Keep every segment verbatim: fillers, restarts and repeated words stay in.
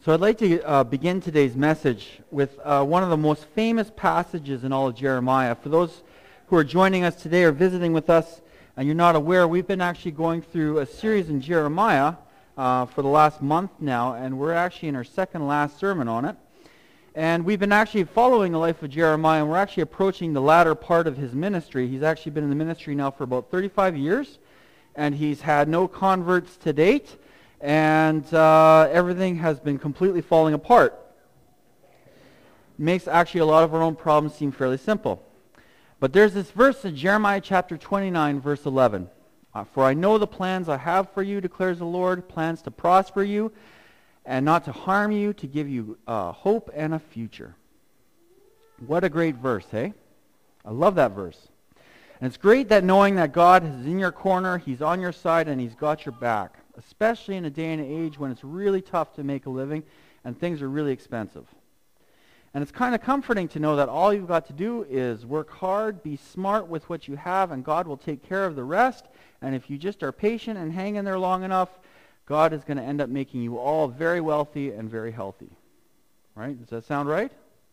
So I'd like to uh, begin today's message with uh, one of the most famous passages in all of Jeremiah. For those who are joining us today or visiting with us and you're not aware, we've been actually going through a series in Jeremiah uh, for the last month now, and we're actually in our second last sermon on it. And we've been actually following the life of Jeremiah, and we're actually approaching the latter part of his ministry. He's actually been in the ministry now for about thirty-five years, and he's had no converts to date. And uh, everything has been completely falling apart. Makes actually a lot of our own problems seem fairly simple. But there's this verse in Jeremiah chapter twenty-nine, verse eleven. Uh, For I know the plans I have for you, declares the Lord, plans to prosper you and not to harm you, to give you uh, hope and a future. What a great verse, hey? I love that verse. And it's great that knowing that God is in your corner, He's on your side, and He's got your back. Especially in a day and age when it's really tough to make a living and things are really expensive. And it's kind of comforting to know that all you've got to do is work hard, be smart with what you have, and God will take care of the rest. And if you just are patient and hang in there long enough, God is going to end up making you all very wealthy and very healthy. Right? Does that sound right?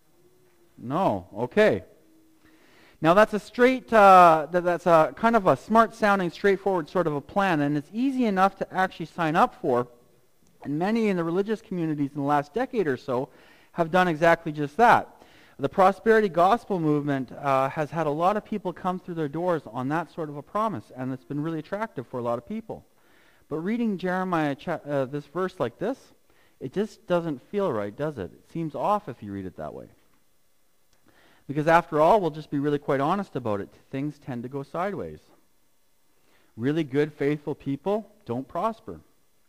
No. Okay. Now that's a straight, uh, that, that's a kind of a smart-sounding, straightforward sort of a plan, and it's easy enough to actually sign up for. And many in the religious communities in the last decade or so have done exactly just that. The prosperity gospel movement uh, has had a lot of people come through their doors on that sort of a promise, and it's been really attractive for a lot of people. But reading Jeremiah, cha- uh, this verse like this, it just doesn't feel right, does it? It seems off if you read it that way. Because after all, we'll just be really quite honest about it. Things tend to go sideways. Really good, faithful people don't prosper.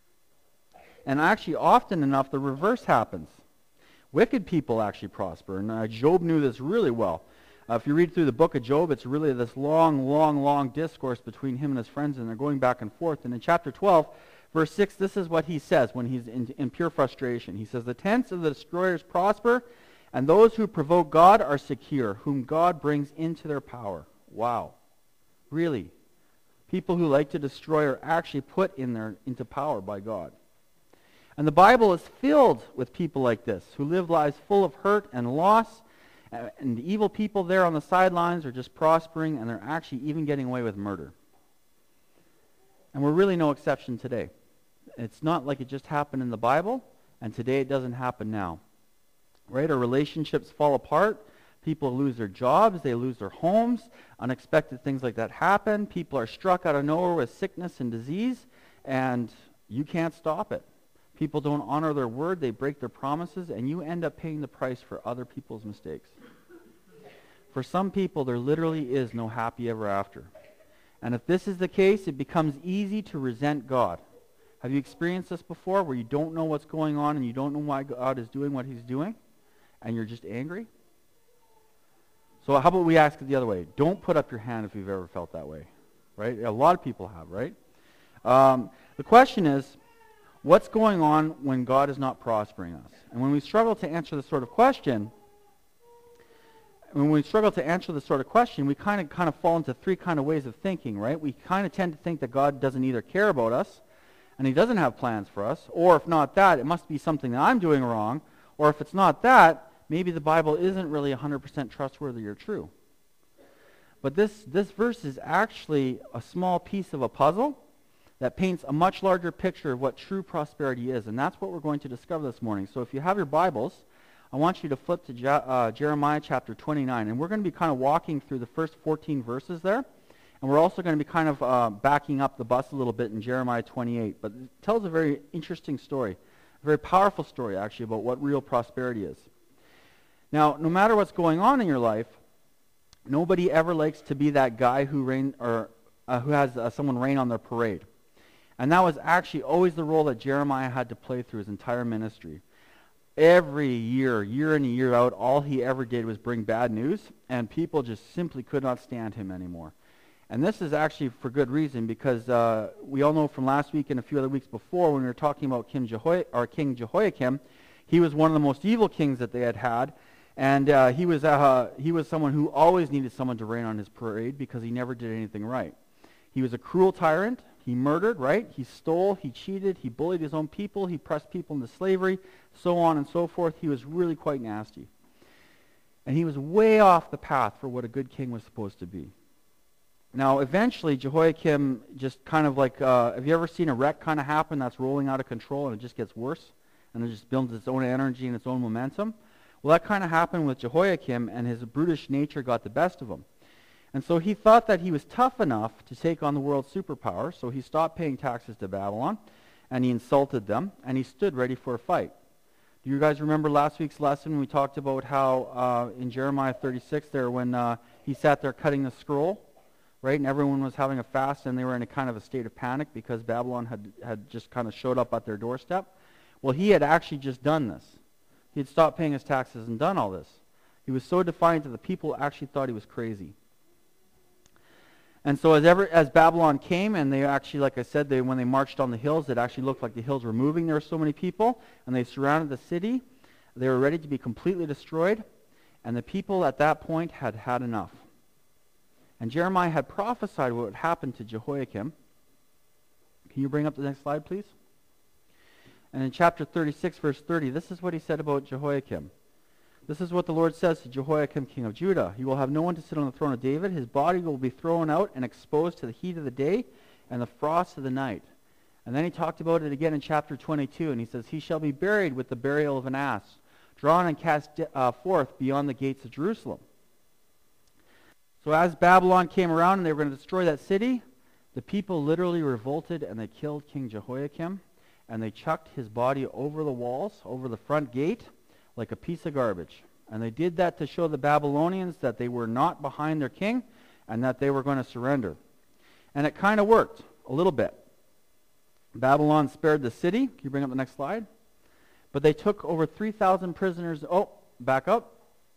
And actually, often enough, the reverse happens. Wicked people actually prosper. And uh, Job knew this really well. Uh, if you read through the book of Job, it's really this long, long, long discourse between him and his friends, and they're going back and forth. And in chapter twelve, verse six, this is what he says when he's in, in pure frustration. He says, "The tents of the destroyers prosper, and those who provoke God are secure, whom God brings into their power." Wow. Really? People who like to destroy are actually put in their, into power by God. And the Bible is filled with people like this, who live lives full of hurt and loss, and the evil people there on the sidelines are just prospering, and they're actually even getting away with murder. And we're really no exception today. It's not like it just happened in the Bible, and today it doesn't happen now. Right? Our relationships fall apart. People lose their jobs. They lose their homes. Unexpected things like that happen. People are struck out of nowhere with sickness and disease, and you can't stop it. People don't honor their word. They break their promises, and you end up paying the price for other people's mistakes. For some people, there literally is no happy ever after. And if this is the case, it becomes easy to resent God. Have you experienced this before, where you don't know what's going on and you don't know why God is doing what He's doing? And you're just angry? So how about we ask it the other way? Don't put up your hand if you've ever felt that way. Right? A lot of people have, right? Um, the question is, what's going on when God is not prospering us? And when we struggle to answer this sort of question, when we struggle to answer this sort of question, we kind of kind of fall into three kind of ways of thinking, right? We kind of tend to think that God doesn't either care about us, and He doesn't have plans for us, or if not that, it must be something that I'm doing wrong, or if it's not that, maybe the Bible isn't really one hundred percent trustworthy or true. But this, this verse is actually a small piece of a puzzle that paints a much larger picture of what true prosperity is. And that's what we're going to discover this morning. So if you have your Bibles, I want you to flip to Je- uh, Jeremiah chapter twenty-nine. And we're going to be kind of walking through the first fourteen verses there. And we're also going to be kind of uh, backing up the bus a little bit in Jeremiah twenty-eight. But it tells a very interesting story, a very powerful story actually about what real prosperity is. Now, no matter what's going on in your life, nobody ever likes to be that guy who rain or uh, who has uh, someone rain on their parade. And that was actually always the role that Jeremiah had to play through his entire ministry. Every year, year in and year out, all he ever did was bring bad news, and people just simply could not stand him anymore. And this is actually for good reason, because uh, we all know from last week and a few other weeks before when we were talking about King, Jeho- or King Jehoiakim, he was one of the most evil kings that they had had, and uh, he was uh, he was someone who always needed someone to rain on his parade because he never did anything right. He was a cruel tyrant. he murdered, right? He stole, he cheated, he bullied his own people, he pressed people into slavery, so on and so forth. He was really quite nasty. And he was way off the path for what a good king was supposed to be. Now, eventually, Jehoiakim just kind of like, uh, have you ever seen a wreck kind of happen that's rolling out of control and it just gets worse? And it just builds its own energy and its own momentum? Well, that kind of happened with Jehoiakim, and his brutish nature got the best of him. And so he thought that he was tough enough to take on the world's superpower, so he stopped paying taxes to Babylon, and he insulted them, and he stood ready for a fight. Do you guys remember last week's lesson when we talked about how uh, in Jeremiah thirty-six there, when uh, he sat there cutting the scroll, right, and everyone was having a fast, and they were in a kind of a state of panic because Babylon had, had just kind of showed up at their doorstep? Well, he had actually just done this. He had stopped paying his taxes and done all this. He was so defiant that the people actually thought he was crazy. And so as ever, as Babylon came, and they actually, like I said, they, when they marched on the hills, it actually looked like the hills were moving. There were so many people, and they surrounded the city. They were ready to be completely destroyed, and the people at that point had had enough. And Jeremiah had prophesied what would happen to Jehoiakim. Can you bring up the next slide, please? And in chapter thirty-six, verse thirty, this is what he said about Jehoiakim. This is what the Lord says to Jehoiakim, king of Judah. He will have no one to sit on the throne of David. His body will be thrown out and exposed to the heat of the day and the frost of the night. And then he talked about it again in chapter twenty-two, and he says, he shall be buried with the burial of an ass, drawn and cast uh, forth beyond the gates of Jerusalem. So as Babylon came around and they were going to destroy that city, the people literally revolted and they killed King Jehoiakim, and they chucked his body over the walls, over the front gate, like a piece of garbage. And they did that to show the Babylonians that they were not behind their king and that they were going to surrender. And it kind of worked a little bit. Babylon spared the city. Can you bring up the next slide? But they took over three thousand prisoners. Oh, back up.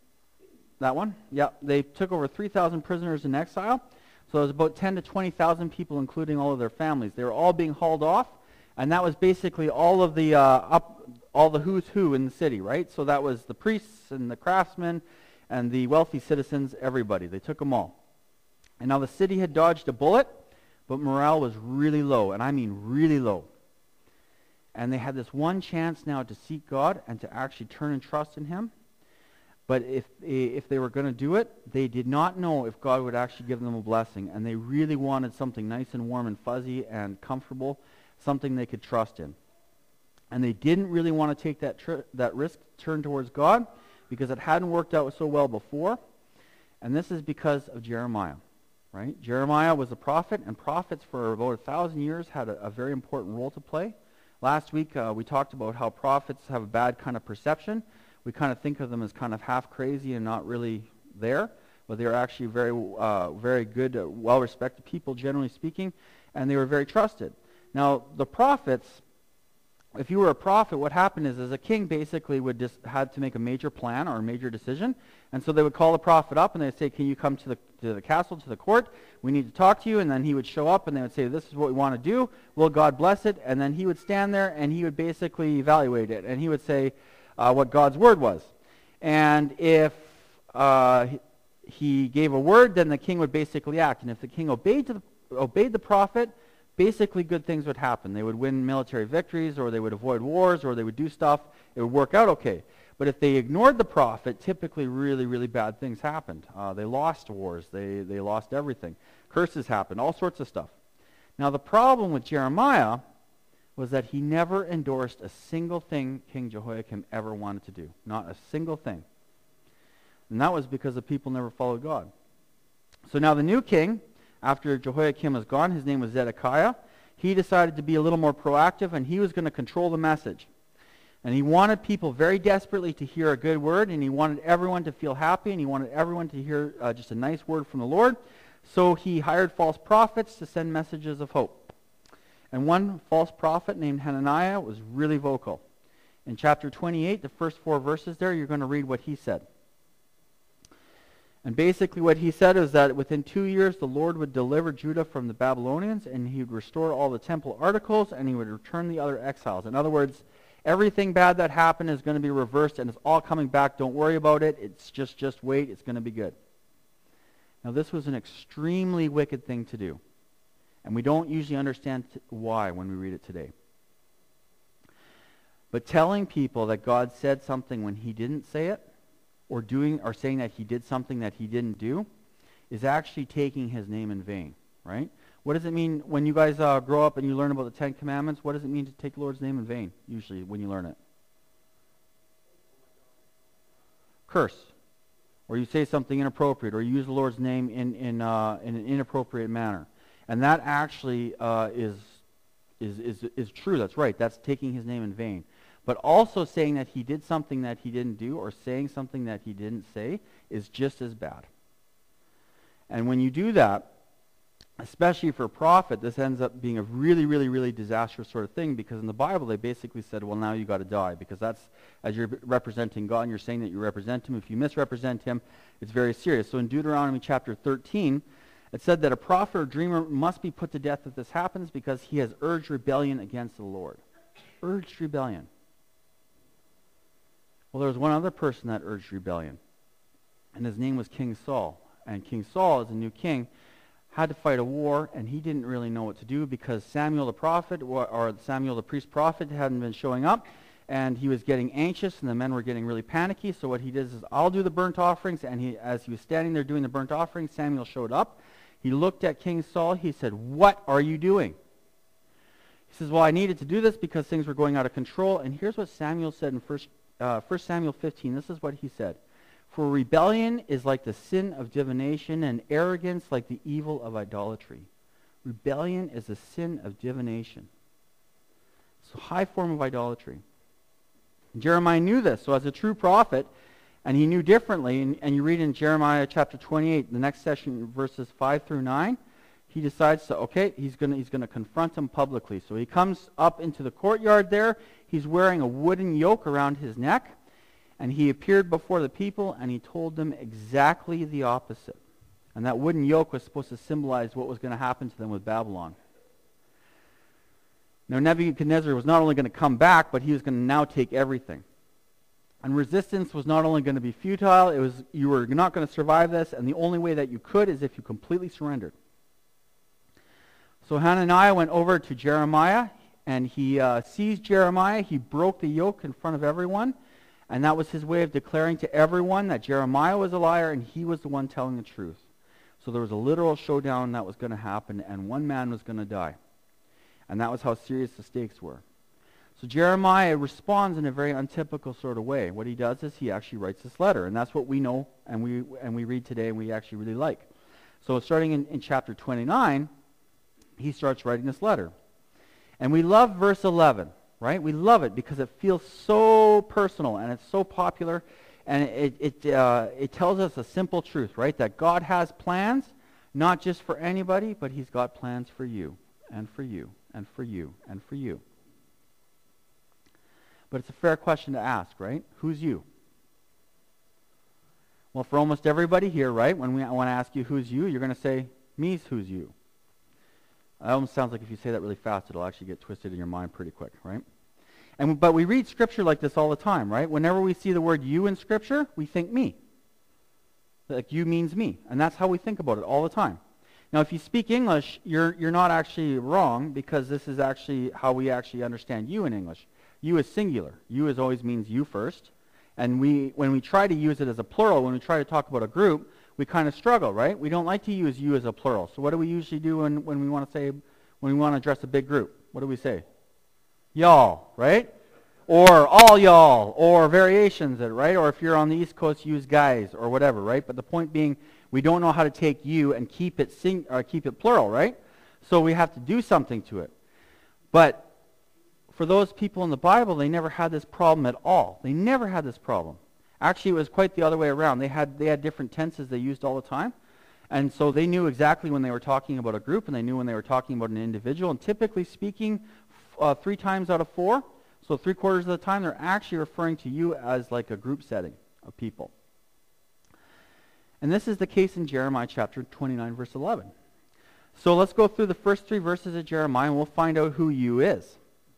That one? Yeah, they took over three thousand prisoners in exile. So it was about ten to twenty thousand people, including all of their families. They were all being hauled off, and that was basically all of the uh, up, all the who's who in the city, right? So that was the priests and the craftsmen and the wealthy citizens, everybody. They took them all. And now the city had dodged a bullet, but morale was really low, and I mean really low. And they had this one chance now to seek God and to actually turn and trust in Him. But if if they were going to do it, they did not know if God would actually give them a blessing, and they really wanted something nice and warm and fuzzy and comfortable, something they could trust in. And they didn't really want to take that tr- that risk, turn towards God, because it hadn't worked out so well before. And this is because of Jeremiah, right? Jeremiah was a prophet, and prophets for about a thousand years had a, a very important role to play. Last week uh, we talked about how prophets have a bad kind of perception. We kind of think of them as kind of half crazy and not really there, but they were actually very, uh, very good, uh, well-respected people, generally speaking, and they were very trusted. Now, the prophets, if you were a prophet, what happened is, is a king basically would just had to make a major plan or a major decision, and so they would call the prophet up and they'd say, "Can you come to the to the castle, to the court? We need to talk to you." And then he would show up and they would say, "This is what we want to do. Will God bless it?" And then he would stand there and he would basically evaluate it, and he would say uh, what God's word was. And if uh, he gave a word, then the king would basically act. And if the king obeyed to the, obeyed the prophet, basically good things would happen. They would win military victories, or they would avoid wars, or they would do stuff. It would work out okay. But if they ignored the prophet, typically really, really bad things happened. Uh, they lost wars. They, they lost everything. Curses happened, all sorts of stuff. Now the problem with Jeremiah was that he never endorsed a single thing King Jehoiakim ever wanted to do. Not a single thing. And that was because the people never followed God. So now the new king, after Jehoiakim was gone, his name was Zedekiah. He decided to be a little more proactive, and he was going to control the message. And he wanted people very desperately to hear a good word, and he wanted everyone to feel happy, and he wanted everyone to hear uh, just a nice word from the Lord. So he hired false prophets to send messages of hope. And one false prophet named Hananiah was really vocal. In chapter twenty-eight, the first four verses there, you're going to read what he said. And basically what he said is that within two years the Lord would deliver Judah from the Babylonians, and he would restore all the temple articles, and he would return the other exiles. In other words, everything bad that happened is going to be reversed, and it's all coming back. Don't worry about it. It's just, just wait. It's going to be good. Now this was an extremely wicked thing to do. And we don't usually understand t- why when we read it today. But telling people that God said something when he didn't say it, or doing or saying that he did something that he didn't do, is actually taking his name in vain, right? What does it mean when you guys uh, grow up and you learn about the Ten Commandments? What does it mean to take the Lord's name in vain, usually, when you learn it? Curse. Or you say something inappropriate, or you use the Lord's name in, in, uh, in an inappropriate manner. And that actually uh, is, is, is, is true. That's right. That's taking his name in vain. But also saying that he did something that he didn't do, or saying something that he didn't say, is just as bad. And when you do that, especially for a prophet, this ends up being a really, really, really disastrous sort of thing, because in the Bible they basically said, well, now you got to die, because that's, as you're representing God and you're saying that you represent him, if you misrepresent him, it's very serious. So in Deuteronomy chapter thirteen, it said that a prophet or dreamer must be put to death if this happens, because he has urged rebellion against the Lord. Urged rebellion. Well, there was one other person that urged rebellion, and his name was King Saul. And King Saul, as a new king, had to fight a war, and he didn't really know what to do, because Samuel the prophet, or, or Samuel the priest prophet, hadn't been showing up, and he was getting anxious, and the men were getting really panicky. So what he did is, I'll do the burnt offerings. And he, as he was standing there doing the burnt offerings, Samuel showed up. He looked at King Saul. He said, "What are you doing?" He says, "Well, I needed to do this because things were going out of control." And here's what Samuel said in First, uh, First Samuel fifteen. This is what he said. "For rebellion is like the sin of divination, and arrogance like the evil of idolatry." Rebellion is the sin of divination. It's a high form of idolatry. And Jeremiah knew this. So as a true prophet, and he knew differently, and, and you read in Jeremiah chapter twenty-eight, the next section, verses five through nine, he decides to, okay, he's going to he's going to confront him publicly. So he comes up into the courtyard there. He's wearing a wooden yoke around his neck. And he appeared before the people, and he told them exactly the opposite. And that wooden yoke was supposed to symbolize what was going to happen to them with Babylon. Now, Nebuchadnezzar was not only going to come back, but he was going to now take everything. And resistance was not only going to be futile, it was you were not going to survive this, and the only way that you could is if you completely surrendered. So Hananiah went over to Jeremiah, and he uh, seized Jeremiah. He broke the yoke in front of everyone. And that was his way of declaring to everyone that Jeremiah was a liar and he was the one telling the truth. So there was a literal showdown that was going to happen, and one man was going to die. And that was how serious the stakes were. So Jeremiah responds in a very untypical sort of way. What he does is he actually writes this letter, and that's what we know and we and we read today and we actually really like. So starting in, in chapter twenty-nine, he starts writing this letter. And we love verse eleven. Right? We love it because it feels so personal and it's so popular, and it it uh, it tells us a simple truth, right? That God has plans, not just for anybody, but he's got plans for you and for you and for you and for you. But it's a fair question to ask, right? Who's you? Well, for almost everybody here, right? When we I want to ask you who's you, you're going to say, me's who's you. It almost sounds like if you say that really fast, it'll actually get twisted in your mind pretty quick, right? And but we read Scripture like this all the time, right? Whenever we see the word you in Scripture, we think me. Like you means me. And that's how we think about it all the time. Now, if you speak English, you're you're not actually wrong, because this is actually how we actually understand you in English. You is singular. You is always means you first. And we when we try to use it as a plural, when we try to talk about a group, we kind of struggle, right? We don't like to use you as a plural. So what do we usually do when, when we want to say, when we want to address a big group? What do we say? Y'all, right? Or all y'all, or variations, right? Or if you're on the East Coast, use guys, or whatever, right? But the point being, we don't know how to take you and keep it sing, or keep it plural, right? So we have to do something to it. But for those people in the Bible, they never had this problem at all. They never had this problem. Actually, it was quite the other way around. They had they had different tenses they used all the time. And so they knew exactly when they were talking about a group, and they knew when they were talking about an individual. And typically speaking, uh, three times out of four, so three quarters of the time, they're actually referring to you as like a group setting of people. And this is the case in Jeremiah chapter twenty-nine, verse eleven. So let's go through the first three verses of Jeremiah, and we'll find out who you is.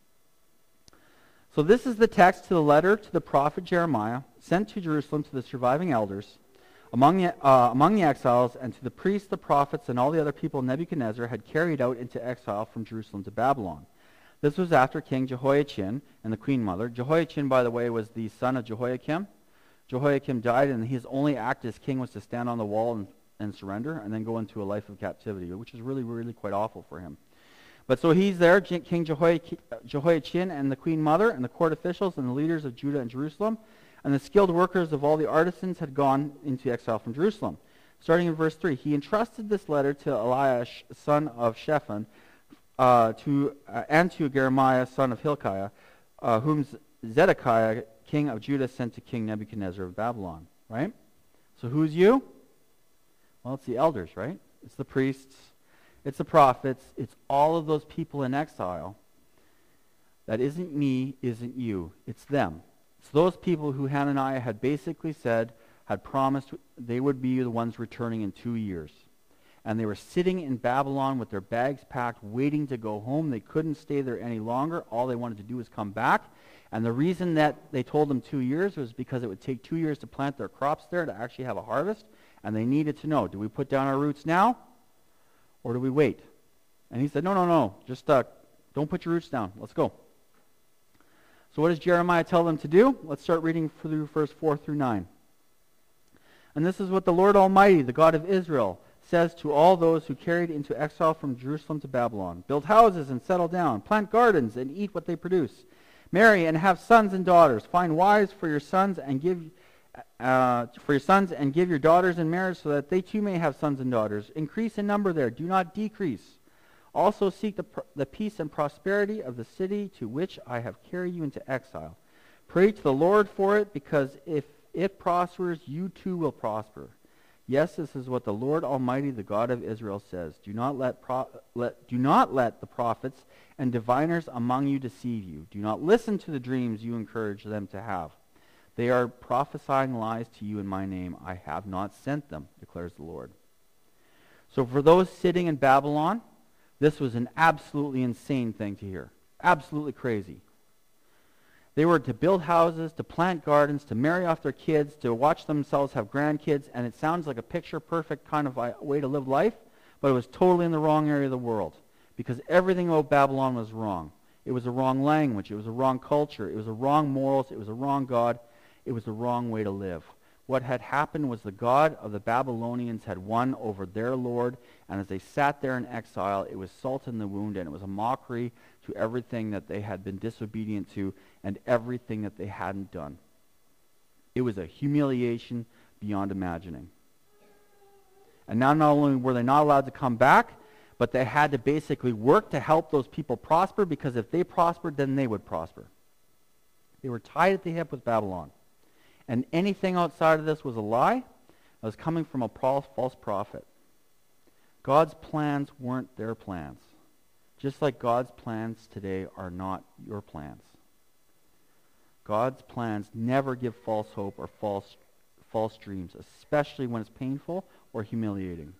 So this is the text to the letter to the prophet Jeremiah, sent to Jerusalem to the surviving elders among the, uh, among the exiles, and to the priests, the prophets, and all the other people Nebuchadnezzar had carried out into exile from Jerusalem to Babylon. This was after King Jehoiachin and the queen mother. Jehoiachin, by the way, was the son of Jehoiakim. Jehoiakim died, and his only act as king was to stand on the wall and, and surrender, and then go into a life of captivity, which is really, really quite awful for him. But so he's there, King Jehoiachin and the queen mother, and the court officials, and the leaders of Judah and Jerusalem, and the skilled workers of all the artisans had gone into exile from Jerusalem. Starting in verse three, he entrusted this letter to Eliash, son of Shaphan, uh, to, uh, and to Jeremiah, son of Hilkiah, uh, whom Zedekiah, king of Judah, sent to King Nebuchadnezzar of Babylon. Right? So who's you? Well, it's the elders, right? It's the priests. It's the prophets. It's all of those people in exile. That isn't me, isn't you. It's them. It's those people who Hananiah had basically said, had promised they would be the ones returning in two years. And they were sitting in Babylon with their bags packed, waiting to go home. They couldn't stay there any longer. All they wanted to do was come back. And the reason that they told them two years was because it would take two years to plant their crops there to actually have a harvest. And they needed to know, do we put down our roots now? Or do we wait? And he said, no, no, no. Just uh, don't put your roots down. Let's go. So what does Jeremiah tell them to do? Let's start reading through verse four through nine. And this is what the Lord Almighty, the God of Israel, says to all those who carried into exile from Jerusalem to Babylon. Build houses and settle down. Plant gardens and eat what they produce. Marry and have sons and daughters. Find wives for your sons and give uh, for your sons and give your daughters in marriage so that they too may have sons and daughters. Increase in number there. Do not decrease. Also seek the, the peace and prosperity of the city to which I have carried you into exile. Pray to the Lord for it, because if it prospers, you too will prosper. Yes, this is what the Lord Almighty, the God of Israel, says. Do not let, pro- let, do not let the prophets and diviners among you deceive you. Do not listen to the dreams you encourage them to have. They are prophesying lies to you in my name. I have not sent them, declares the Lord. So for those sitting in Babylon, this was an absolutely insane thing to hear. Absolutely crazy. They were to build houses, to plant gardens, to marry off their kids, to watch themselves have grandkids, and it sounds like a picture-perfect kind of way to live life, but it was totally in the wrong area of the world, because everything about Babylon was wrong. It was a wrong language. It was a wrong culture. It was a wrong morals. It was a wrong God. It was the wrong way to live. What had happened was the God of the Babylonians had won over their Lord, and as they sat there in exile, it was salt in the wound, and it was a mockery to everything that they had been disobedient to and everything that they hadn't done. It was a humiliation beyond imagining. And now not only were they not allowed to come back, but they had to basically work to help those people prosper, because if they prospered, then they would prosper. They were tied at the hip with Babylon. And anything outside of this was a lie. It was coming from a false prophet. God's plans weren't their plans. Just like God's plans today are not your plans. God's plans never give false hope or false, false dreams, especially when it's painful or humiliating.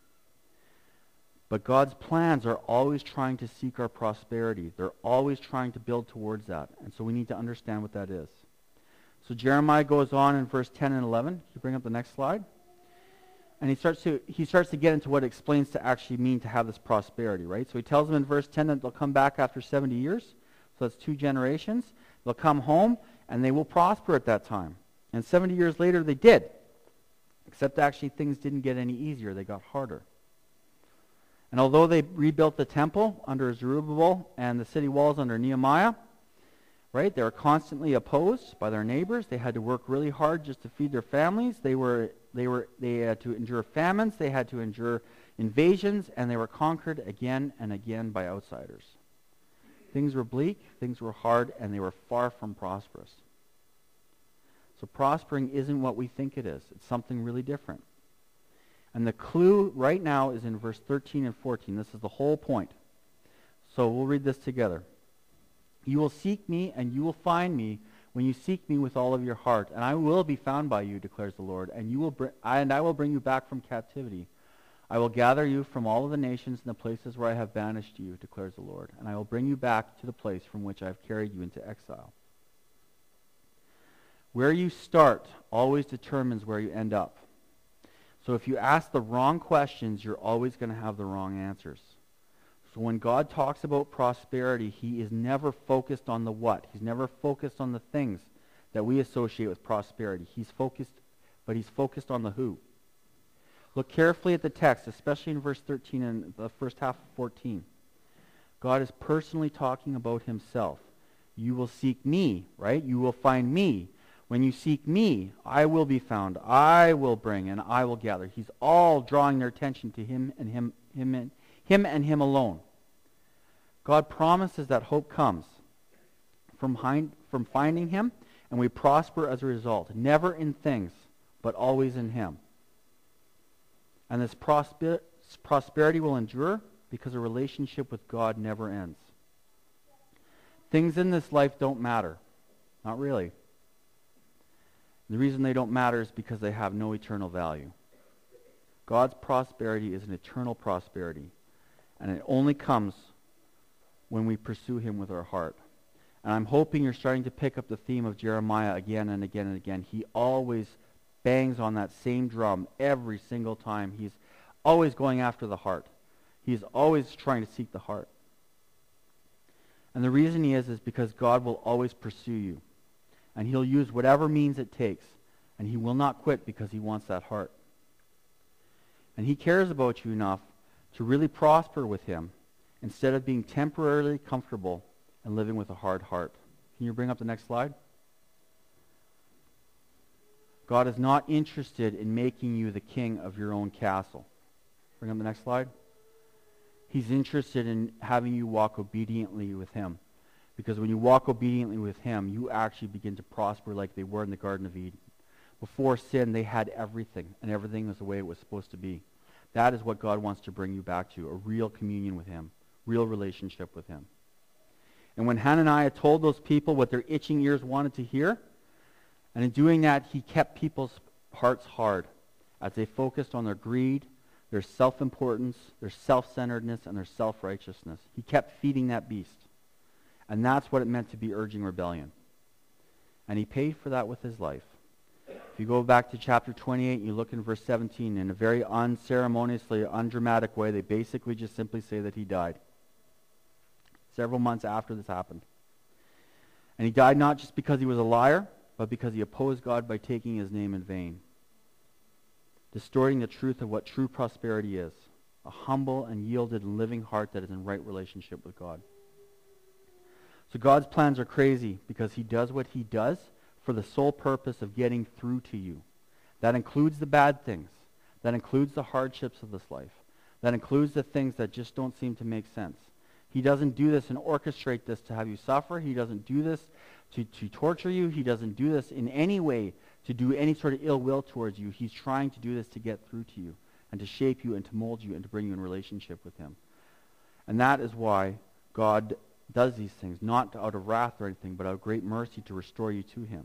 But God's plans are always trying to seek our prosperity. They're always trying to build towards that. And so we need to understand what that is. So Jeremiah goes on in verse ten and eleven. Can you bring up the next slide? And he starts to he starts to get into what it explains to actually mean to have this prosperity, right? So he tells them in verse ten that they'll come back after seventy years. So that's two generations. They'll come home, and they will prosper at that time. And seventy years later, they did. Except actually things didn't get any easier. They got harder. And although they rebuilt the temple under Zerubbabel and the city walls under Nehemiah, right, they were constantly opposed by their neighbors. They had to work really hard just to feed their families. They were they were they had to endure famines. They had to endure invasions, and they were conquered again and again by outsiders. Things were bleak, things were hard, and they were far from prosperous. So prospering isn't what we think it is. It's something really different. And the clue right now is in verse thirteen and fourteen. This is the whole point. So we'll read this together. You will seek me, and you will find me when you seek me with all of your heart. And I will be found by you, declares the Lord, and you will br- and I will bring you back from captivity. I will gather you from all of the nations and the places where I have banished you, declares the Lord, and I will bring you back to the place from which I have carried you into exile. Where you start always determines where you end up. So if you ask the wrong questions, you're always going to have the wrong answers. So when God talks about prosperity, he is never focused on the what. He's never focused on the things that we associate with prosperity. He's focused, but he's focused on the who. Look carefully at the text, especially in verse thirteen and the first half of fourteen. God is personally talking about himself. You will seek me, right? You will find me. When you seek me, I will be found. I will bring and I will gather. He's all drawing their attention to him and him, him and him and him alone. God promises that hope comes from, hind, from finding him, and we prosper as a result. Never in things, but always in him. And this prosper, prosperity will endure because a relationship with God never ends. Things in this life don't matter. Not really. The reason they don't matter is because they have no eternal value. God's prosperity is an eternal prosperity, and it only comes when we pursue him with our heart. And I'm hoping you're starting to pick up the theme of Jeremiah again and again and again. He always bangs on that same drum every single time. He's always going after the heart. He's always trying to seek the heart. And the reason he is is because God will always pursue you. And he'll use whatever means it takes. And he will not quit because he wants that heart. And he cares about you enough to really prosper with him instead of being temporarily comfortable and living with a hard heart. Can you bring up the next slide? God is not interested in making you the king of your own castle. Bring up the next slide. He's interested in having you walk obediently with him. Because when you walk obediently with him, you actually begin to prosper like they were in the Garden of Eden. Before sin, they had everything, and everything was the way it was supposed to be. That is what God wants to bring you back to, a real communion with him, real relationship with him. And when Hananiah told those people what their itching ears wanted to hear, and in doing that, he kept people's hearts hard as they focused on their greed, their self-importance, their self-centeredness, and their self-righteousness. He kept feeding that beast. And that's what it meant to be urging rebellion. And he paid for that with his life. If you go back to chapter twenty-eight, you look in verse seventeen, in a very unceremoniously, undramatic way, they basically just simply say that he died. Several months after this happened. And he died not just because he was a liar, but because he opposed God by taking his name in vain. Distorting the truth of what true prosperity is. A humble and yielded and living heart that is in right relationship with God. So God's plans are crazy because he does what he does for the sole purpose of getting through to you. That includes the bad things. That includes the hardships of this life. That includes the things that just don't seem to make sense. He doesn't do this and orchestrate this to have you suffer. He doesn't do this to, to torture you. He doesn't do this in any way to do any sort of ill will towards you. He's trying to do this to get through to you and to shape you and to mold you and to bring you in relationship with him. And that is why God does these things, not out of wrath or anything, but out of great mercy to restore you to him.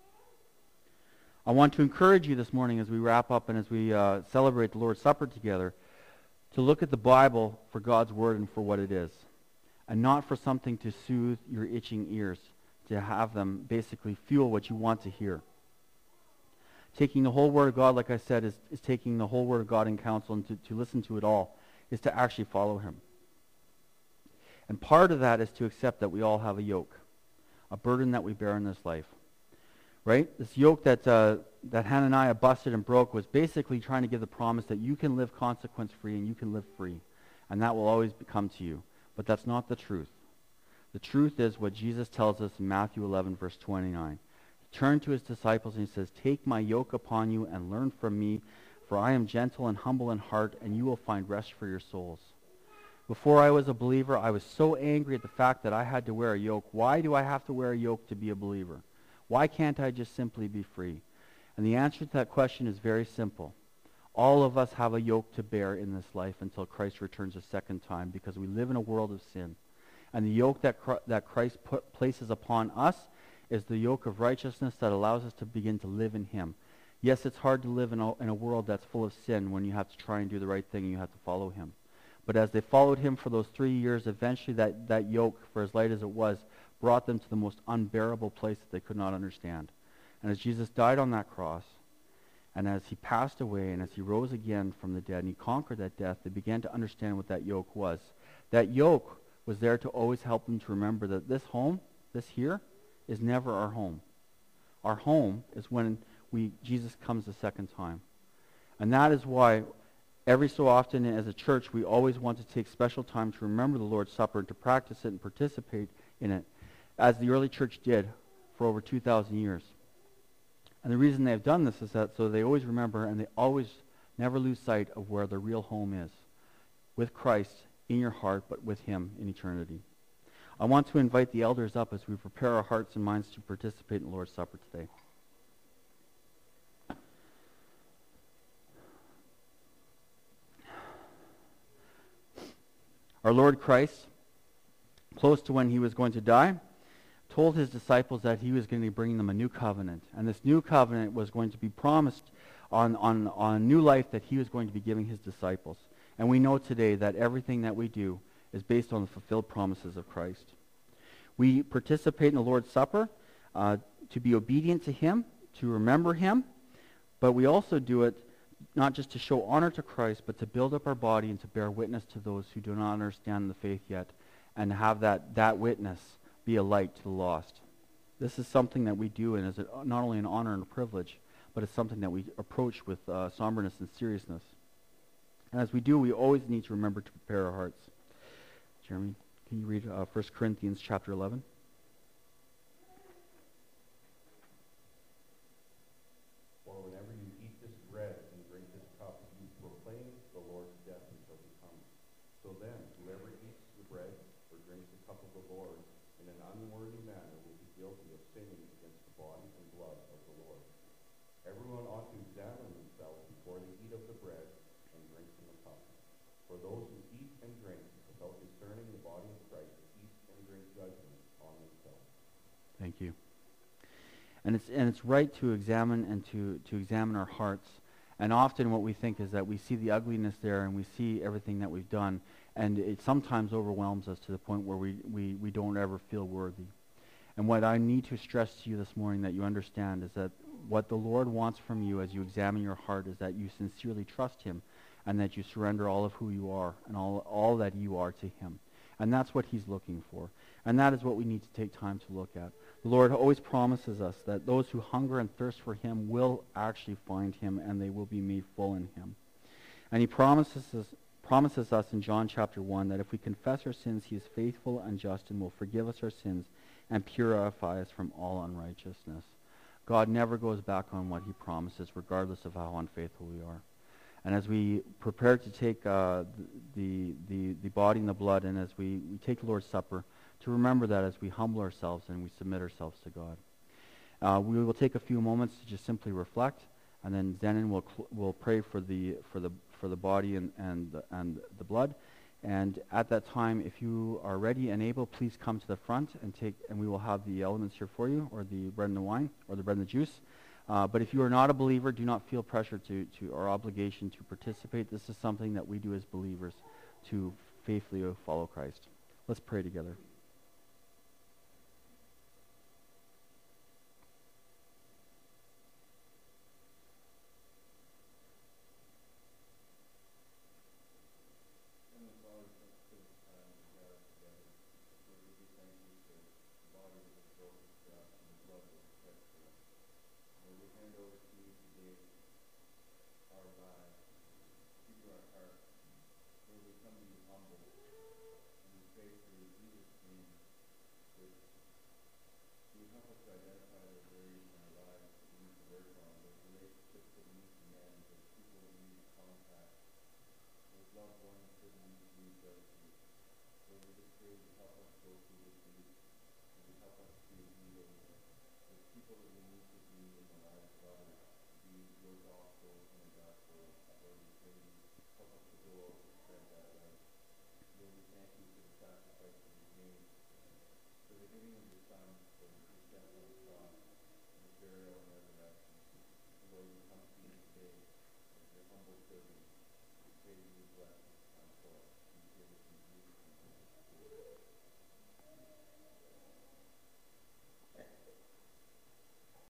I want to encourage you this morning as we wrap up and as we uh, celebrate the Lord's Supper together to look at the Bible for God's Word and for what it is, and not for something to soothe your itching ears, to have them basically fuel what you want to hear. Taking the whole Word of God, like I said, is, is taking the whole Word of God in counsel, and to, to listen to it all is to actually follow him. And part of that is to accept that we all have a yoke, a burden that we bear in this life. Right? This yoke that uh, that Hananiah busted and broke was basically trying to give the promise that you can live consequence-free and you can live free. And that will always come to you. But that's not the truth. The truth is what Jesus tells us in Matthew eleven, verse twenty-nine. He turned to his disciples and he says, "Take my yoke upon you and learn from me, for I am gentle and humble in heart, and you will find rest for your souls." Before I was a believer, I was so angry at the fact that I had to wear a yoke. Why do I have to wear a yoke to be a believer? Why can't I just simply be free? And the answer to that question is very simple. All of us have a yoke to bear in this life until Christ returns a second time, because we live in a world of sin. And the yoke that, that Christ put, places upon us is the yoke of righteousness that allows us to begin to live in him. Yes, it's hard to live in a, in a world that's full of sin when you have to try and do the right thing and you have to follow him. But as they followed him for those three years, eventually that, that yoke, for as light as it was, brought them to the most unbearable place that they could not understand. And as Jesus died on that cross, And as he passed away and as he rose again from the dead and he conquered that death, they began to understand what that yoke was. That yoke was there to always help them to remember that this home, this here, is never our home. Our home is when we Jesus comes the second time. And that is why every so often as a church, we always want to take special time to remember the Lord's Supper and to practice it and participate in it, as the early church did for over two thousand years. And the reason they've done this is that so they always remember and they always never lose sight of where their real home is, with Christ in your heart, but with him in eternity. I want to invite the elders up as we prepare our hearts and minds to participate in the Lord's Supper today. Our Lord Christ, close to when he was going to die, told his disciples that he was going to be bringing them a new covenant. And this new covenant was going to be promised on, on, on new life that he was going to be giving his disciples. And we know today that everything that we do is based on the fulfilled promises of Christ. We participate in the Lord's Supper uh, to be obedient to him, to remember him, but we also do it not just to show honor to Christ, but to build up our body and to bear witness to those who do not understand the faith yet, and have that, that witness be a light to the lost. This is something that we do, and is not only an honor and a privilege, but it's something that we approach with uh, somberness and seriousness. And as we do, we always need to remember to prepare our hearts. Jeremy, can you read uh, First Corinthians chapter eleven? For whenever you eat this bread and drink this cup, you proclaim the Lord's death until he comes. So then, whoever eats the bread or drinks the cup of the Lord in an unworthy manner will be guilty of sinning against the body and blood of the Lord. Everyone ought to examine themselves before they eat of the bread and drink from the cup. For those who eat and drink without discerning the body of Christ eat and drink judgment on themselves. Thank you. And it's and it's right to examine and to, to examine our hearts. And often what we think is that we see the ugliness there and we see everything that we've done, and it sometimes overwhelms us to the point where we, we, we don't ever feel worthy. And what I need to stress to you this morning that you understand is that what the Lord wants from you as you examine your heart is that you sincerely trust him and that you surrender all of who you are and all, all that you are to him. And that's what he's looking for. And that is what we need to take time to look at. The Lord always promises us that those who hunger and thirst for him will actually find him and they will be made full in him. And he promises us, promises us in John chapter one that if we confess our sins, he is faithful and just and will forgive us our sins and purify us from all unrighteousness. God never goes back on what he promises, regardless of how unfaithful we are. And as we prepare to take uh, the, the, the body and the blood, and as we, we take the Lord's Supper, to remember that as we humble ourselves and we submit ourselves to God. Uh, we will take a few moments to just simply reflect, and then Zenon will cl- will pray for the for the for the body and and the, and the blood. And at that time, if you are ready and able, please come to the front and take, and we will have the elements here for you, or the bread and the wine, or the bread and the juice. Uh, but if you are not a believer, do not feel pressure to, to or obligation to participate. This is something that we do as believers to faithfully follow Christ. Let's pray together.